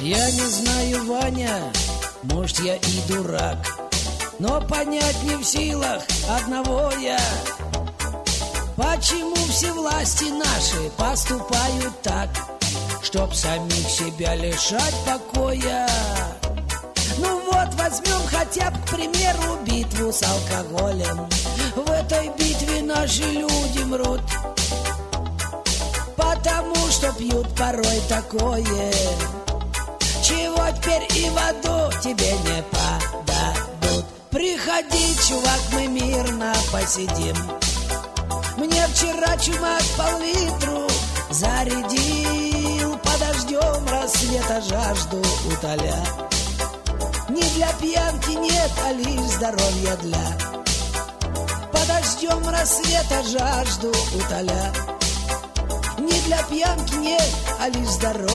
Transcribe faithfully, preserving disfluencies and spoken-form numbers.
Я не знаю, Ваня, может, я и дурак, но понять не в силах одного я: почему все власти наши поступают так, чтоб самих себя лишать покоя? Ну вот, возьмем хотя бы, к примеру, битву с алкоголем. В этой битве наши люди мрут, потому что пьют порой такое, чего теперь и в аду тебе не подадут. Приходи, чувак, мы мирно посидим. Мне вчера чумак пол-литру зарядил, подождем рассвета, жажду утоля. Не для пьянки нет, а лишь здоровья для. Подождем рассвета, жажду утоля. Не для пьянки нет, а лишь здоровья